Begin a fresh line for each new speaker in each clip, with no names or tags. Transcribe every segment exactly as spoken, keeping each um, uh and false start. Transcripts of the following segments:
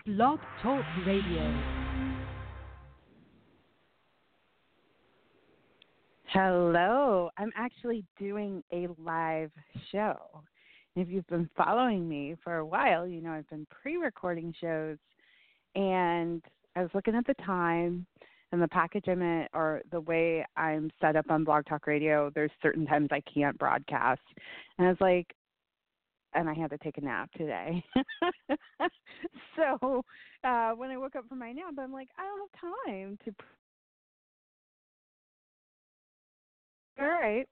Blog Talk Radio. Hello. I'm actually doing a live show. If you've been following me for a while, you know I've been pre-recording shows, and I was looking at the time and the package I'm in, or the way I'm set up on Blog Talk Radio. There's certain times I can't broadcast, and I was like, and I had to take a nap today. so uh, when I woke up from my nap, I'm like, I don't have time to. All right.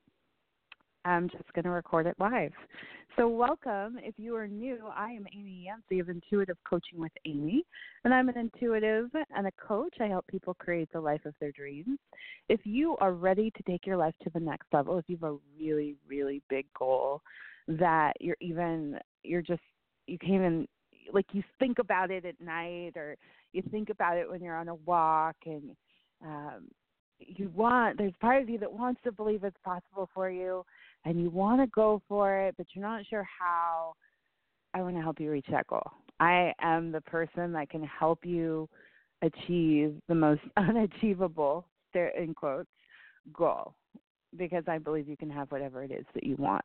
I'm just going to record it live. So welcome. If you are new, I am Amy Yancey of Intuitive Coaching with Amy, and I'm an intuitive and a coach. I help people create the life of their dreams. If you are ready to take your life to the next level, if you have a really, really big goal that you're even, you're just, you can't even, like you think about it at night, or you think about it when you're on a walk, and um, you want, there's part of you that wants to believe it's possible for you, and you want to go for it, but you're not sure how. I want to help you reach that goal. I am the person that can help you achieve the most unachievable, in quotes, goal, because I believe you can have whatever it is that you want.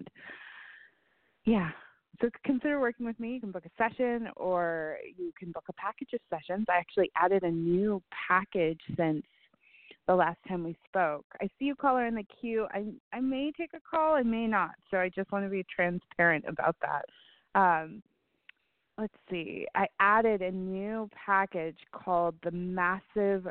Yeah. So consider working with me. You can book a session, or you can book a package of sessions. I actually added a new package since the last time we spoke. I see you, caller, in the queue. I I may take a call, I may not. So I just want to be transparent about that. Um, let's see. I added a new package called the Massive,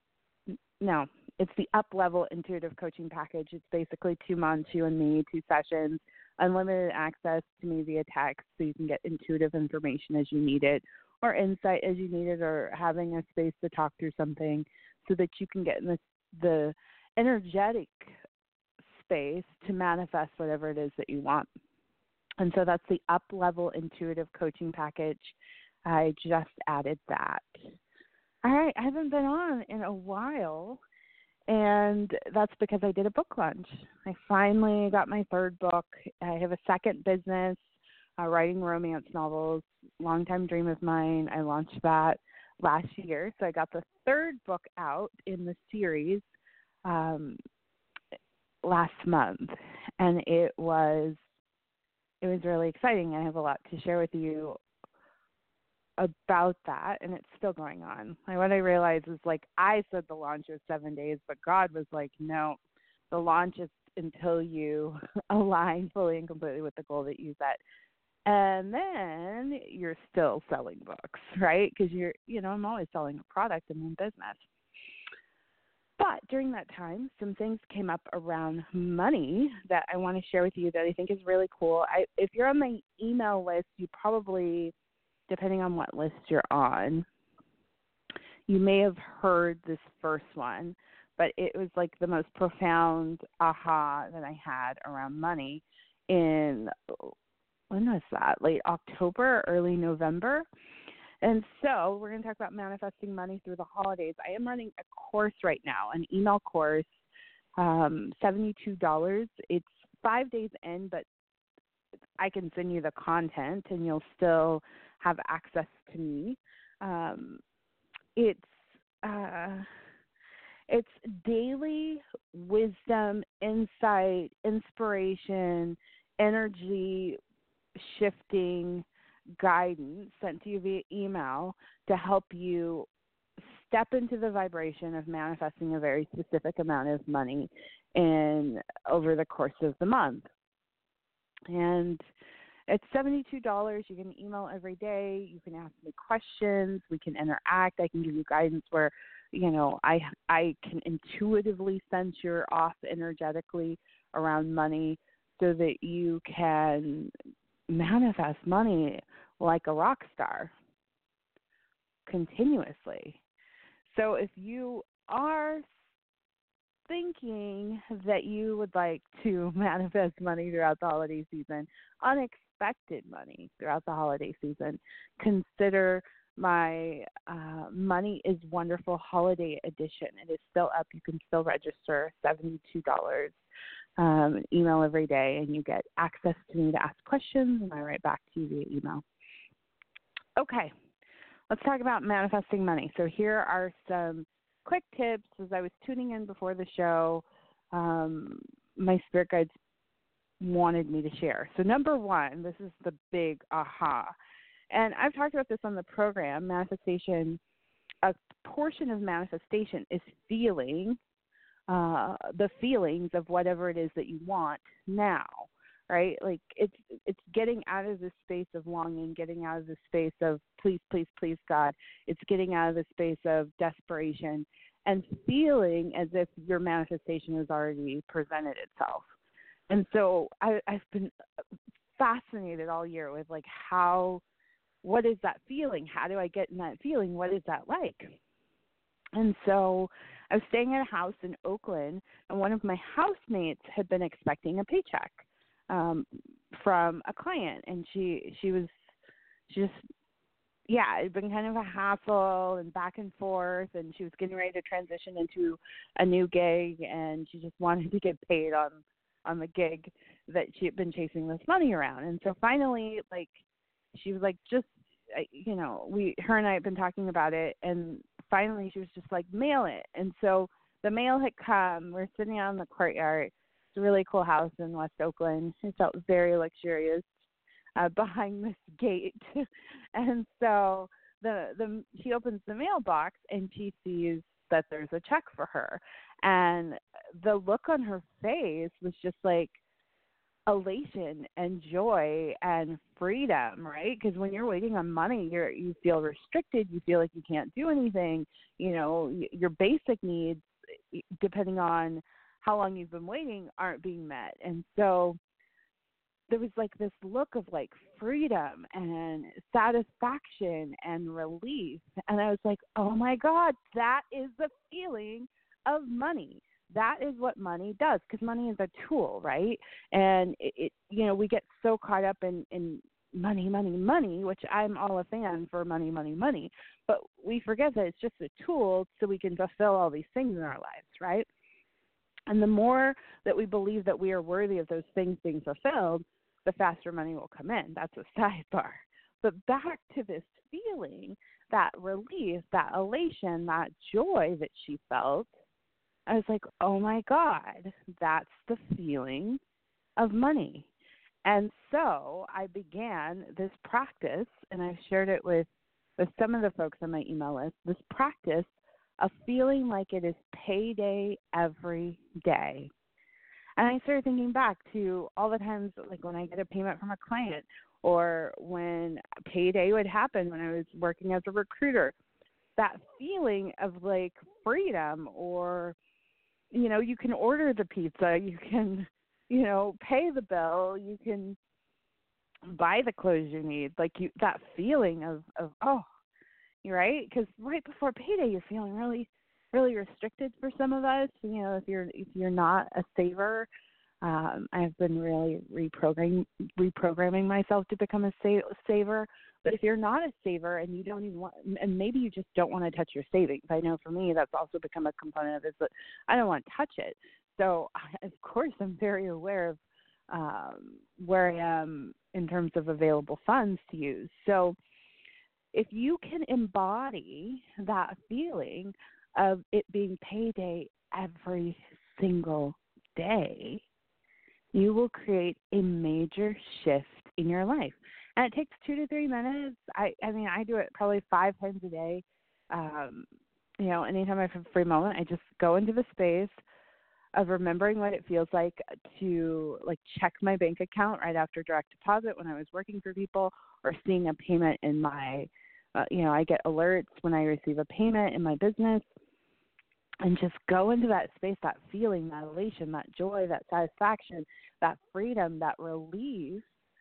no, it's the Up Level Intuitive Coaching Package. It's basically two months, you and me, two sessions, unlimited access to me via text, so you can get intuitive information as you need it, or insight as you need it, or having a space to talk through something, so that you can get in the, the energetic space to manifest whatever it is that you want. And so that's the Up Level Intuitive Coaching Package. I just added that. All right, I haven't been on in a while, and that's because I did a book launch. I finally got my third book. I have a second business, uh, writing romance novels, longtime dream of mine. I launched that last year, so I got the third book out in the series um, last month, and it was it was really exciting. I have a lot to share with you about that, and it's still going on. Like, what I realized is, like, I said the launch was seven days, but God was like, no, the launch is until you align fully and completely with the goal that you set. And then you're still selling books, right? Because you're, you know, I'm always selling a product in my business. But during that time, some things came up around money that I want to share with you that I think is really cool. I, if you're on my email list, you probably, depending on what list you're on, you may have heard this first one, but it was like the most profound aha that I had around money in, when was that, late October, early November. And so we're going to talk about manifesting money through the holidays. I am running a course right now, an email course, um, seventy-two dollars. It's five days in, but I can send you the content and you'll still have access to me. Um, it's uh, it's daily wisdom, insight, inspiration, energy shifting guidance sent to you via email to help you step into the vibration of manifesting a very specific amount of money in over the course of the month. And it's seventy-two dollars. You can email every day. You can ask me questions. We can interact. I can give you guidance where, you know, I I can intuitively sense you're off energetically around money, so that you can manifest money like a rock star continuously. So if you are thinking that you would like to manifest money throughout the holiday season, unexpected money throughout the holiday season, consider my uh, Money is Wonderful Holiday Edition. It is still up. You can still register, seventy-two dollars. Um, email every day, and you get access to me to ask questions, and I write back to you via email. Okay, let's talk about manifesting money. So here are some quick tips as I was tuning in before the show. Um, my spirit guides wanted me to share. So number one, this is the big aha. And I've talked about this on the program, manifestation. A portion of manifestation is feeling uh, the feelings of whatever it is that you want now, right? Like it's it's getting out of this space of longing, getting out of the space of please, please, please, God. It's getting out of the space of desperation and feeling as if your manifestation has already presented itself. And so I, I've been fascinated all year with like how, what is that feeling? How do I get in that feeling? What is that like? And so I was staying at a house in Oakland, and one of my housemates had been expecting a paycheck um, from a client, and she she was she just yeah, it'd been kind of a hassle and back and forth, and she was getting ready to transition into a new gig, and she just wanted to get paid on on the gig that she had been chasing this money around. And so finally, like, she was like, just, you know, we, her and I had been talking about it, and finally she was just like, mail it. And so the mail had come. We're sitting out in the courtyard. It's a really cool house in West Oakland. It felt very luxurious uh, behind this gate. And so the the she opens the mailbox, and she sees that there's a check for her. And the look on her face was just like elation and joy and freedom, right? Because when you're waiting on money, you're you feel restricted. You feel like you can't do anything. You know, your basic needs, depending on how long you've been waiting, aren't being met. And so there was like this look of like freedom and satisfaction and relief. And I was like, oh my God, that is the feeling of money. That is what money does, because money is a tool, right? And it, it, you know, we get so caught up in, in money, money, money, which I'm all a fan for money, money, money. But we forget that it's just a tool so we can fulfill all these things in our lives, right? And the more that we believe that we are worthy of those things being fulfilled, the faster money will come in. That's a sidebar. But back to this feeling, that relief, that elation, that joy that she felt, I was like, oh my God, that's the feeling of money. And so I began this practice, and I've shared it with, with some of the folks on my email list, this practice of feeling like it is payday every day. And I started thinking back to all the times, like when I get a payment from a client, or when payday would happen when I was working as a recruiter, that feeling of like freedom, or you know, you can order the pizza, you can, you know, pay the bill, you can buy the clothes you need. Like you, that feeling of, of oh, you're right. Because right before payday, you're feeling really, really restricted for some of us. You know, if you're if you're not a saver, um, I've been really reprogramming reprogramming myself to become a sa- saver. But if you're not a saver and you don't even want, and maybe you just don't want to touch your savings, I know for me that's also become a component of this, but I don't want to touch it. So, of course, I'm very aware of um, where I am in terms of available funds to use. So if you can embody that feeling of it being payday every single day, you will create a major shift in your life. And it takes two to three minutes. I, I mean, I do it probably five times a day. Um, you know, anytime I have a free moment, I just go into the space of remembering what it feels like to, like, check my bank account right after direct deposit when I was working for people, or seeing a payment in my, uh, you know, I get alerts when I receive a payment in my business. And just go into that space, that feeling, that elation, that joy, that satisfaction, that freedom, that relief,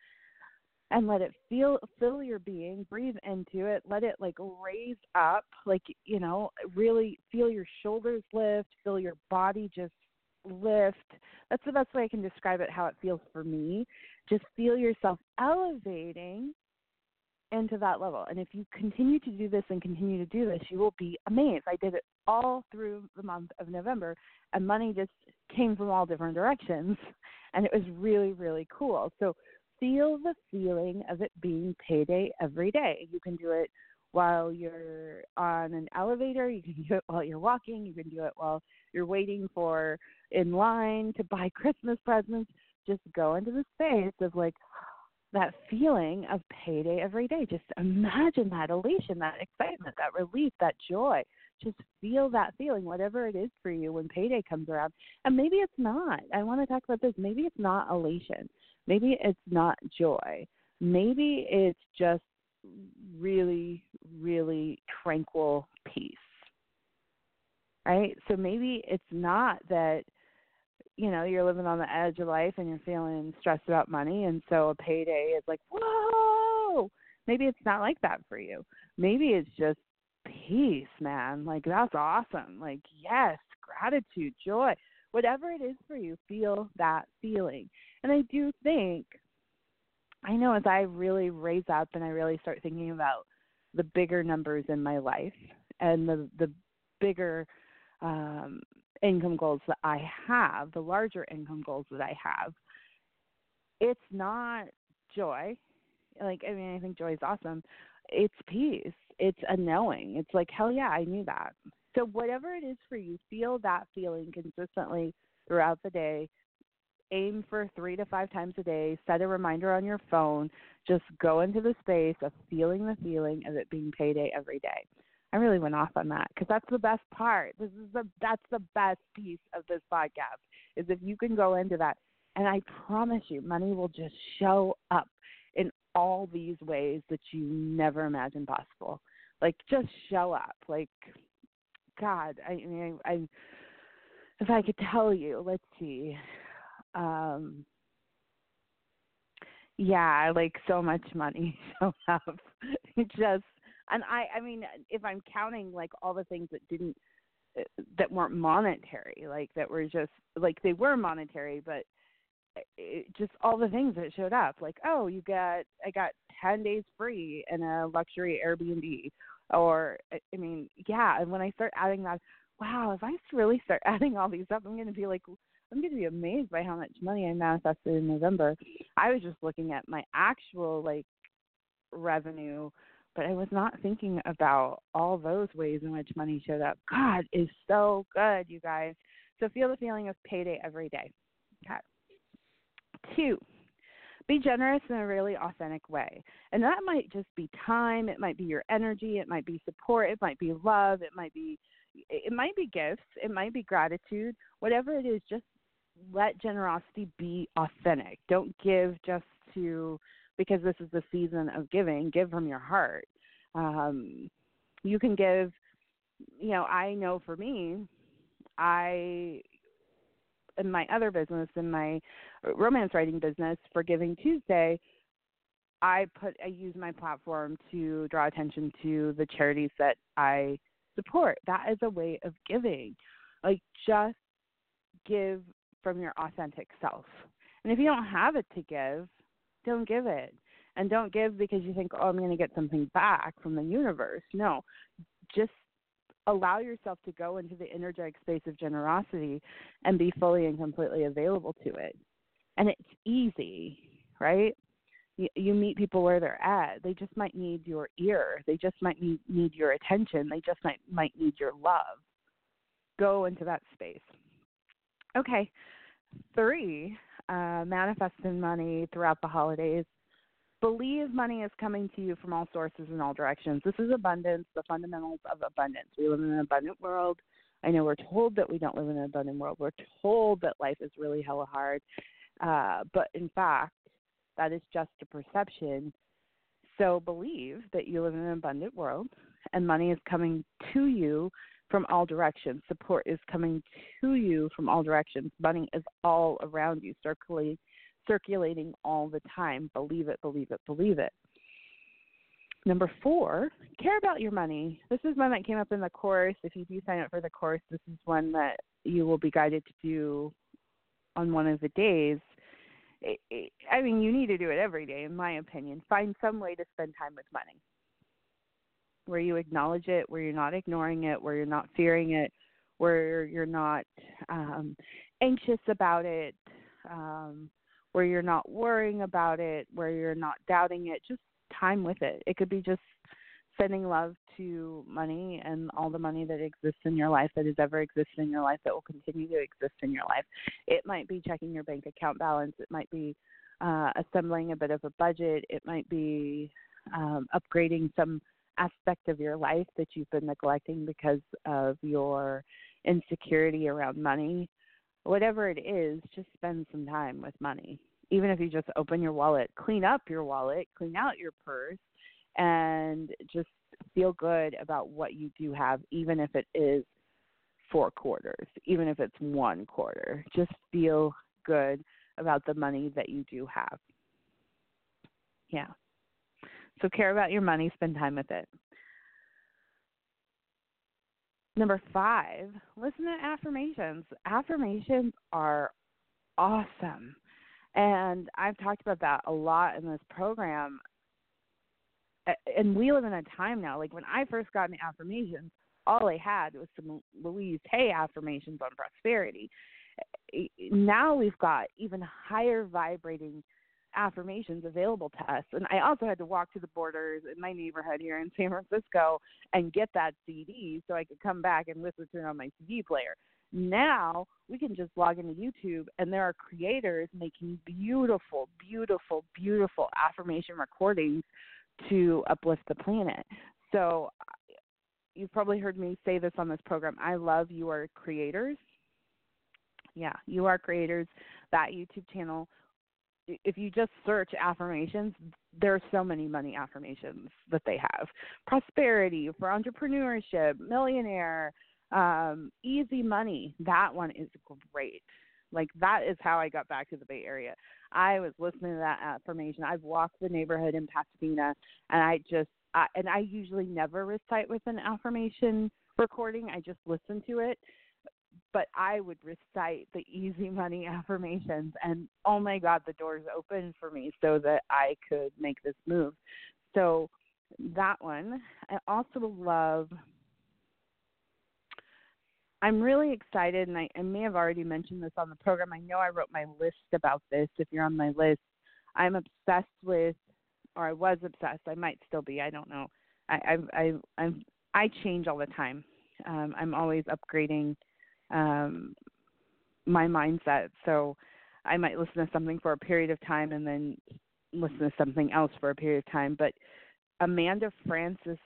and let it feel, fill your being, breathe into it, let it like raise up, like, you know, really feel your shoulders lift, feel your body just lift. That's the best way I can describe it, how it feels for me. Just feel yourself elevating into that level. And if you continue to do this and continue to do this, you will be amazed. I did it all through the month of November, and money just came from all different directions, and it was really, really cool. So feel the feeling of it being payday every day. You can do it while you're on an elevator. You can do it while you're walking. You can do it while you're waiting for in line to buy Christmas presents. Just go into the space of like that feeling of payday every day. Just imagine that elation, that excitement, that relief, that joy. Just feel that feeling, whatever it is for you when payday comes around. And maybe it's not. I want to talk about this. Maybe it's not elation. Maybe it's not joy. Maybe it's just really, really tranquil peace, right? So maybe it's not that, you know, you're living on the edge of life and you're feeling stressed about money, and so a payday is like, whoa. Maybe it's not like that for you. Maybe it's just peace, man. Like, that's awesome. Like, yes, gratitude, joy, whatever it is for you, feel that feeling. And I do think, I know as I really raise up and I really start thinking about the bigger numbers in my life and the the bigger um, income goals that I have, the larger income goals that I have, it's not joy. Like, I mean, I think joy is awesome. It's peace. It's a knowing. It's like, hell yeah, I knew that. So whatever it is for you, feel that feeling consistently throughout the day. Aim for three to five times a day. Set a reminder on your phone. Just go into the space of feeling the feeling of it being payday every day. I really went off on that because that's the best part. This is the that's the best piece of this podcast is if you can go into that. And I promise you, money will just show up in all these ways that you never imagined possible. Like, just show up. Like, God, I mean, I, I if I could tell you, let's see. Um, yeah, like so much money showed up. It just, and I, I mean, if I'm counting like all the things that didn't, that weren't monetary, like that were just, like they were monetary, but it, just all the things that showed up, like, oh, you got, I got ten days free in a luxury Airbnb, or, I mean, yeah, and when I start adding that, wow, if I really start adding all these up, I'm going to be like, I'm going to be amazed by how much money I manifested in November. I was just looking at my actual, like, revenue, but I was not thinking about all those ways in which money showed up. God is so good, you guys. So feel the feeling of payday every day. Okay. Two, be generous in a really authentic way. And that might just be time. It might be your energy. It might be support. It might be love. It might be, it might be gifts. It might be gratitude. Whatever it is, just let generosity be authentic. Don't give just to, because this is the season of giving, give from your heart. Um, you can give, you know, I know for me, I, in my other business, in my romance writing business, for Giving Tuesday, I put, I use my platform to draw attention to the charities that I support. That is a way of giving. Like, just give from your authentic self. And if you don't have it to give, don't give it. And don't give because you think, oh, I'm going to get something back from the universe. No, just allow yourself to go into the energetic space of generosity and be fully and completely available to it. And it's easy, right? You, you meet people where they're at. They just might need your ear. They just might need, need your attention. They just might, might need your love. Go into that space. Okay. Three, uh, manifesting money throughout the holidays. Believe money is coming to you from all sources in all directions. This is abundance, the fundamentals of abundance. We live in an abundant world. I know we're told that we don't live in an abundant world. We're told that life is really hella hard. Uh, but in fact, that is just a perception. So believe that you live in an abundant world and money is coming to you from all directions. Support is coming to you from all directions. Money is all around you, circulating, circulating all the time. Believe it, believe it, believe it. Number four, care about your money. This is one that came up in the course. If you do sign up for the course, this is one that you will be guided to do on one of the days. It, it, I mean, you need to do it every day, in my opinion. Find some way to spend time with money, where you acknowledge it, where you're not ignoring it, where you're not fearing it, where you're not um, anxious about it, um, where you're not worrying about it, where you're not doubting it. Just time with it. It could be just sending love to money and all the money that exists in your life, that has ever existed in your life, that will continue to exist in your life. It might be checking your bank account balance. It might be uh, assembling a bit of a budget. It might be um, upgrading some aspect of your life that you've been neglecting because of your insecurity around money. Whatever it is, just spend some time with money. Even if you just open your wallet, clean up your wallet, clean out your purse, and just feel good about what you do have, even if it is four quarters, even if it's one quarter. Just feel good about the money that you do have. Yeah. So care about your money, spend time with it. Number five, listen to affirmations. Affirmations are awesome. And I've talked about that a lot in this program. And we live in a time now, like when I first got into affirmations, all I had was some Louise Hay affirmations on prosperity. Now we've got even higher vibrating affirmations available to us. And I also had to walk to the Borders in my neighborhood here in San Francisco and get that C D so I could come back and listen to it on my C D player. Now we can just log into YouTube, and there are creators making beautiful, beautiful, beautiful affirmation recordings to uplift the planet. So you've probably heard me say this on this program. I love You Are Creators. Yeah, You Are Creators, that YouTube channel. If you just search affirmations, there are so many money affirmations that they have. Prosperity, for entrepreneurship, millionaire, um, easy money. That one is great. Like, that is how I got back to the Bay Area. I was listening to that affirmation. I've walked the neighborhood in Pasadena, and I just, I, and I usually never recite with an affirmation recording. I just listen to it. But I would recite the easy money affirmations, and oh my God, the doors opened for me so that I could make this move. So that one. I also love, I'm really excited, and I, I may have already mentioned this on the program. I know I wrote my list about this. If you're on my list, I'm obsessed with, or I was obsessed. I might still be. I don't know. I I I I'm, I change all the time. Um, I'm always upgrading um, my mindset. So I might listen to something for a period of time and then listen to something else for a period of time. But Amanda Frances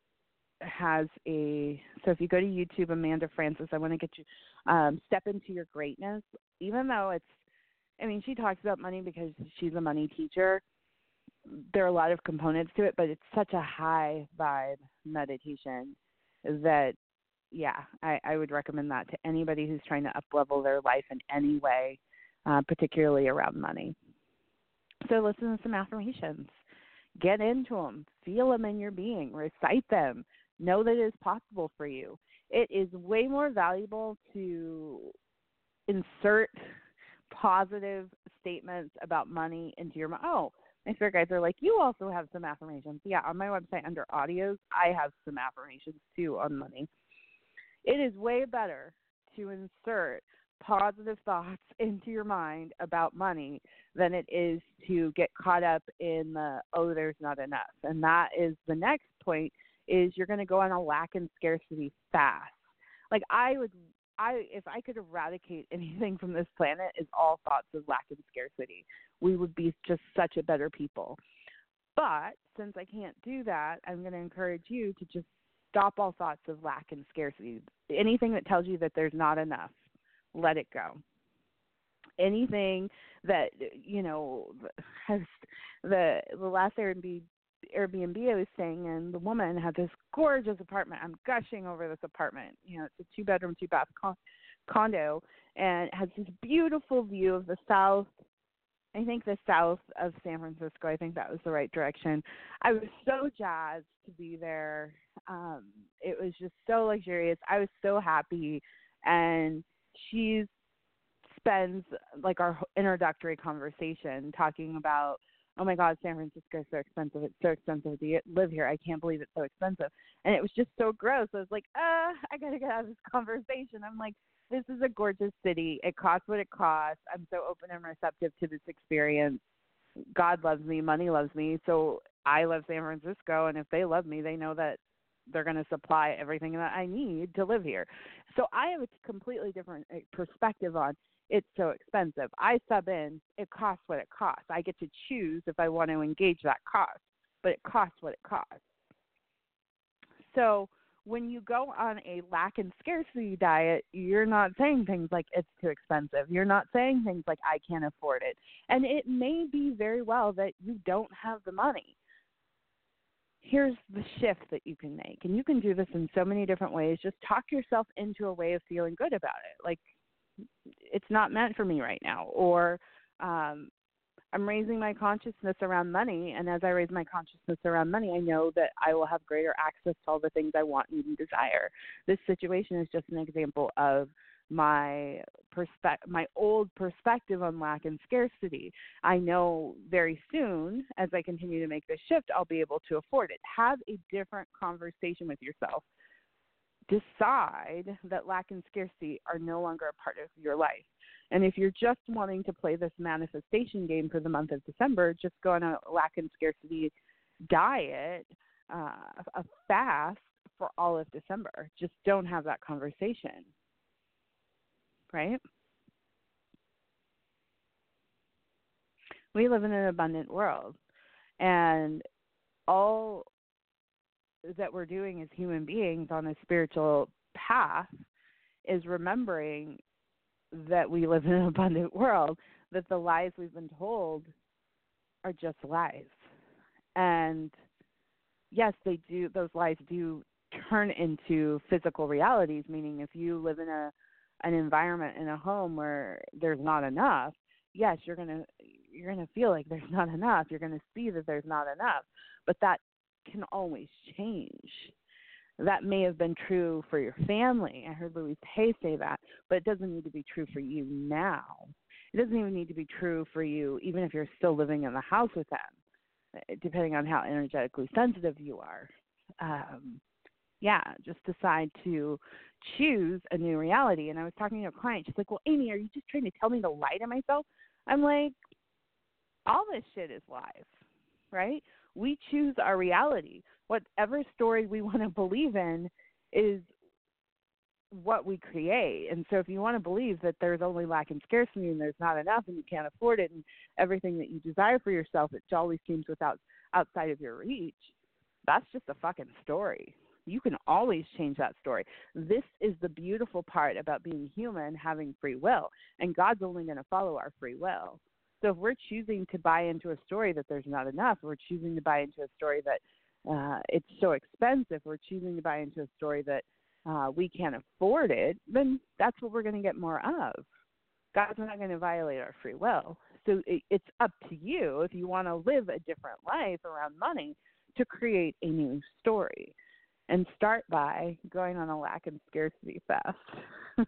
has a, so if you go to YouTube, Amanda Frances, I want to get you, um, Step Into Your Greatness. Even though it's, I mean, she talks about money because she's a money teacher. There are a lot of components to it, but it's such a high vibe meditation that, yeah, I, I would recommend that to anybody who's trying to up-level their life in any way, uh, particularly around money. So listen to some affirmations. Get into them. Feel them in your being. Recite them. Know that it is possible for you. It is way more valuable to insert positive statements about money into your mind. Oh, my spirit guides are like, you also have some affirmations. Yeah, on my website under audios, I have some affirmations too on money. It is way better to insert positive thoughts into your mind about money than it is to get caught up in the, oh, there's not enough. And that is the next point, is you're going to go on a lack and scarcity fast. Like I would, I if I could eradicate anything from this planet, is all thoughts of lack and scarcity. We would be just such a better people. But since I can't do that, I'm going to encourage you to just stop all thoughts of lack and scarcity. Anything that tells you that there's not enough, let it go. Anything that, you know, has the the last Airbnb, Airbnb I was staying in, the woman had this gorgeous apartment. I'm gushing over this apartment. You know, it's a two-bedroom, two-bath con- condo, and it has this beautiful view of the south, I think the south of San Francisco. I think that was the right direction. I was so jazzed to be there. Um, it was just so luxurious. I was so happy. And she spends like our introductory conversation talking about, oh my God, San Francisco is so expensive. It's so expensive to live here. I can't believe it's so expensive. And it was just so gross. I was like, uh, I got to get out of this conversation. I'm like, this is a gorgeous city. It costs what it costs. I'm so open and receptive to this experience. God loves me. Money loves me. So I love San Francisco, and if they love me, they know that they're going to supply everything that I need to live here. So I have a completely different uh, perspective on it's so expensive. I sub in, it costs what it costs. I get to choose if I want to engage that cost, but it costs what it costs. So when you go on a lack and scarcity diet, you're not saying things like it's too expensive. You're not saying things like I can't afford it. And it may be very well that you don't have the money. Here's the shift that you can make. And you can do this in so many different ways. Just talk yourself into a way of feeling good about it. Like, it's not meant for me right now. Or um, I'm raising my consciousness around money. And as I raise my consciousness around money, I know that I will have greater access to all the things I want, need, and desire. This situation is just an example of my perspe- my old perspective on lack and scarcity. I know very soon, as I continue to make this shift, I'll be able to afford it. Have a different conversation with yourself. Decide that lack and scarcity are no longer a part of your life. And if you're just wanting to play this manifestation game for the month of December, just go on a lack and scarcity diet, uh, a fast for all of December. Just don't have that conversation. Right? We live in an abundant world, and all that we're doing as human beings on a spiritual path is remembering that we live in an abundant world, that the lies we've been told are just lies. And yes, they do, those lies do turn into physical realities, meaning if you live in a an environment in a home where there's not enough, yes, you're going to you're going to feel like there's not enough. You're going to see that there's not enough. But that can always change. That may have been true for your family. I heard Louise Hay say that, but it doesn't need to be true for you now. It doesn't even need to be true for you even if you're still living in the house with them, depending on how energetically sensitive you are. Um, yeah, just decide to choose a new reality. And I was talking to a client. She's like, well, Amy, are you just trying to tell me to lie to myself? I'm like, all this shit is lies, right? We choose our reality. Whatever story we want to believe in is what we create. And so if you want to believe that there's only lack and scarcity and there's not enough and you can't afford it and everything that you desire for yourself, it always seems without outside of your reach, that's just a fucking story. You can always change that story. This is the beautiful part about being human, having free will, and God's only going to follow our free will. So if we're choosing to buy into a story that there's not enough, we're choosing to buy into a story that uh, it's so expensive, we're choosing to buy into a story that uh, we can't afford it, then that's what we're going to get more of. God's not going to violate our free will. So it, it's up to you if you want to live a different life around money to create a new story. And start by going on a lack and scarcity fast.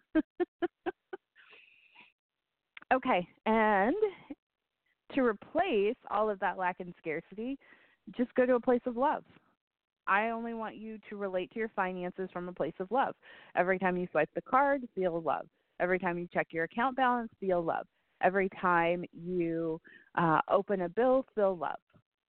Okay, and to replace all of that lack and scarcity, just go to a place of love. I only want you to relate to your finances from a place of love. Every time you swipe the card, feel love. Every time you check your account balance, feel love. Every time you uh, open a bill, feel love.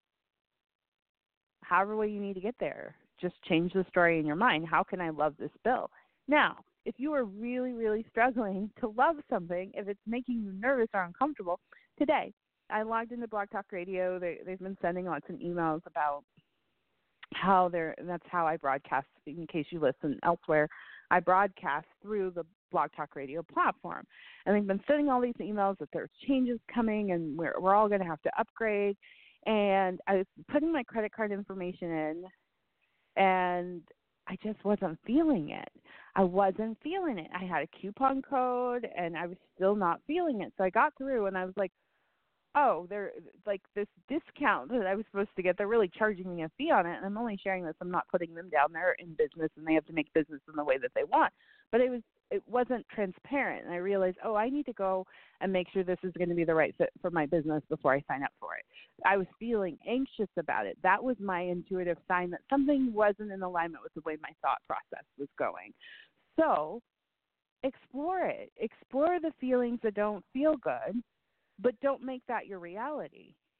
However way you need to get there. Just change the story in your mind. How can I love this bill? Now, if you are really, really struggling to love something, if it's making you nervous or uncomfortable, today I logged into Blog Talk Radio. They, they've been sending lots of emails about how they're, and that's how I broadcast, in case you listen elsewhere, I broadcast through the Blog Talk Radio platform. And they've been sending all these emails that there's changes coming and we're, we're all going to have to upgrade. And I was putting my credit card information in, and I just wasn't feeling it. I wasn't feeling it. I had a coupon code, and I was still not feeling it. So I got through, and I was like, oh, they're like this discount that I was supposed to get, they're really charging me a fee on it, and I'm only sharing this. I'm not putting them down there in business, and they have to make business in the way that they want. But it was it wasn't transparent, and I realized, oh, I need to go and make sure this is going to be the right fit for my business before I sign up for it. I was feeling anxious about it. That was my intuitive sign that something wasn't in alignment with the way my thought process was going. So explore it. Explore the feelings that don't feel good, but don't make that your reality.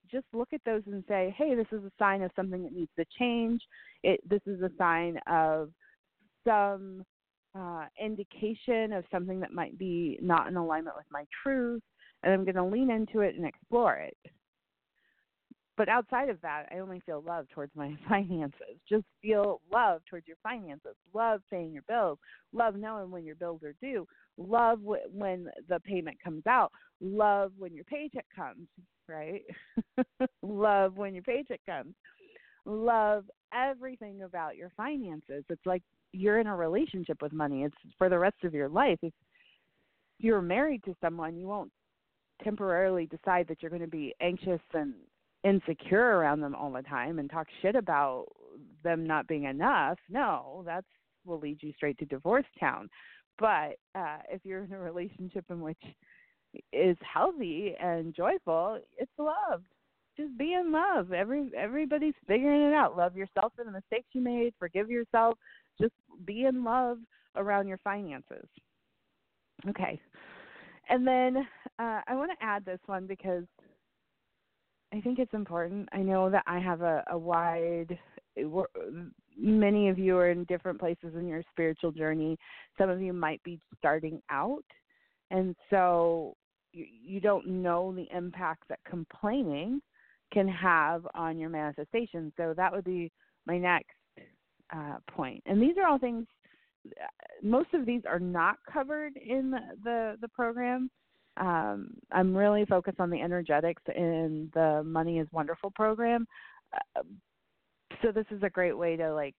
just look at those and say, hey, this is a sign of something that needs to change. It, this is a sign of some uh, indication of something that might be not in alignment with my truth, and I'm going to lean into it and explore it. But outside of that, I only feel love towards my finances. Just feel love towards your finances. Love paying your bills. Love knowing when your bills are due. Love w- when the payment comes out. Love when your paycheck comes, right? Love when your paycheck comes. Love everything about your finances. It's like you're in a relationship with money. It's for the rest of your life. If you're married to someone, you won't temporarily decide that you're going to be anxious and insecure around them all the time and talk shit about them not being enough. No, that will lead you straight to divorce town. But uh, if you're in a relationship in which is healthy and joyful, it's love. Just be in love. Every everybody's figuring it out. Love yourself for the mistakes you made. Forgive yourself. Just be in love around your finances. Okay. And then uh, I want to add this one because I think it's important. I know that I have a, a wide, many of you are in different places in your spiritual journey. Some of you might be starting out, and so you, you don't know the impact that complaining can have on your manifestation. So that would be my next uh, point. And these are all things, most of these are not covered in the, the, the program. Um, I'm really focused on the energetics in the Money is Wonderful program. Uh, so this is a great way to like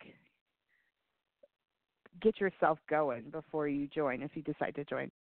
get yourself going before you join, if you decide to join.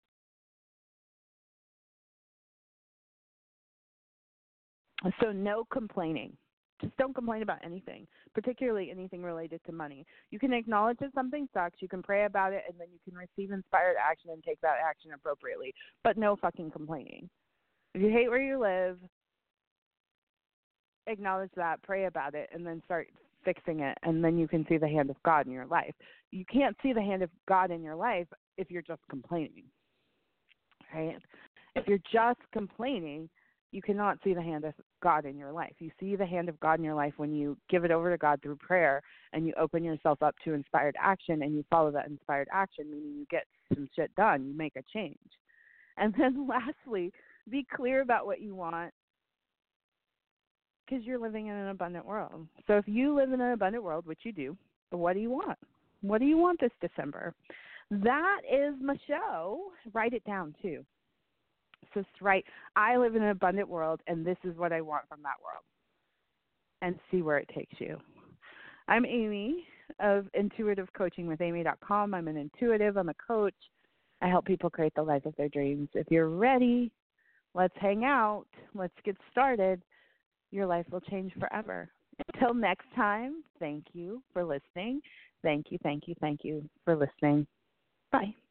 So no complaining. Just don't complain about anything, particularly anything related to money. You can acknowledge that something sucks, you can pray about it, and then you can receive inspired action and take that action appropriately. But no fucking complaining. If you hate where you live, acknowledge that, pray about it, and then start fixing it, and then you can see the hand of God in your life. You can't see the hand of God in your life if you're just complaining, right? If you're just complaining, you cannot see the hand of God in your life. You see the hand of God in your life when you give it over to God through prayer and you open yourself up to inspired action and you follow that inspired action, meaning you get some shit done, you make a change. And then lastly, be clear about what you want because you're living in an abundant world. So if you live in an abundant world, which you do, what do you want? What do you want this December? That is my show. Write it down too. So right, I live in an abundant world, and this is what I want from that world, and see where it takes you. I'm Amy of Intuitive Coaching with Amy dot com. I'm an intuitive. I'm a coach. I help people create the life of their dreams. If you're ready, let's hang out. Let's get started. Your life will change forever. Until next time, thank you for listening. Thank you, thank you, thank you for listening. Bye.